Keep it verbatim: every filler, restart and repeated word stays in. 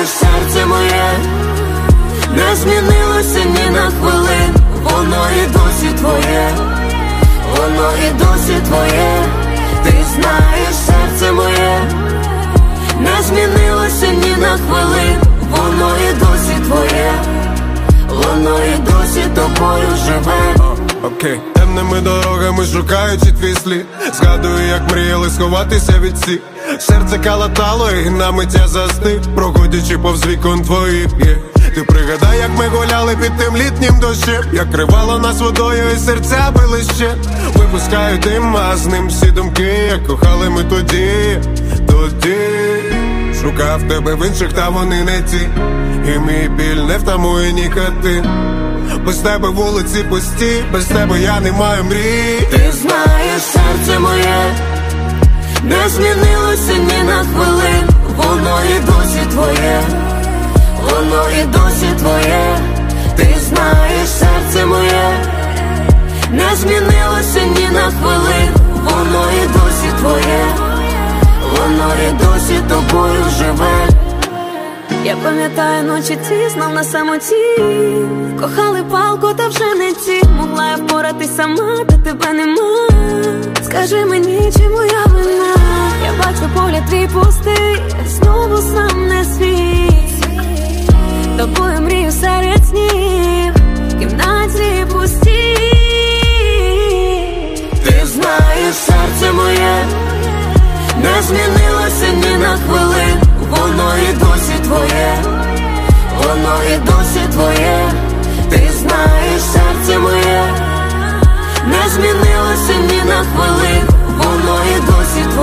знаєш, серце моє не змінилося ні на хвилин. Воно і досі твоє, воно і досі твоє. Ти знаєш, серце моє не змінилося ні на хвилин. Воно і досі твоє, воно і досі тобою живе. Окей, okay. Темними дорогами шукаючи твій слід, згадую, як мріяли сховатися від всіх. Серце калатало і на мить я застиг, проходячи повз вікон твоїх, yeah. Ти пригадай, як ми гуляли під тим літнім дощем, як кривало нас водою і серця били ще. Випускаю дим, а з ним всі думки, як кохали ми тоді, тоді. Шукав тебе в інших, та вони не ті, і мій біль не втамує нікотин. Без тебе вулиці пусті, без тебе я не маю мрій. Ти знаєш, серце моє не змінилося ні на хвилин. Воно і досі твоє, воно і досі твоє. Ти знаєш, серце моє не змінилося ні на хвилин. Воно і досі твоє, воно і досі тобою живе. Я пам'ятаю ночі ті, знов на самоті. Кохали палку, та вже не ті. Могла я впоратись сама, та тебе нема. Скажи мені, чи моя вина? Я бачу погляд твій пустий, знову сам не свій. Тобою мрію серед снів, в кімнаті пусті. Ти знаєш, серце моє не змінилося ні на хвилин. Воно і досі твоє, воно і досі твоє. Ти знаєш, серце моє не змінилося ні на хвилин. Воно і досі твоє.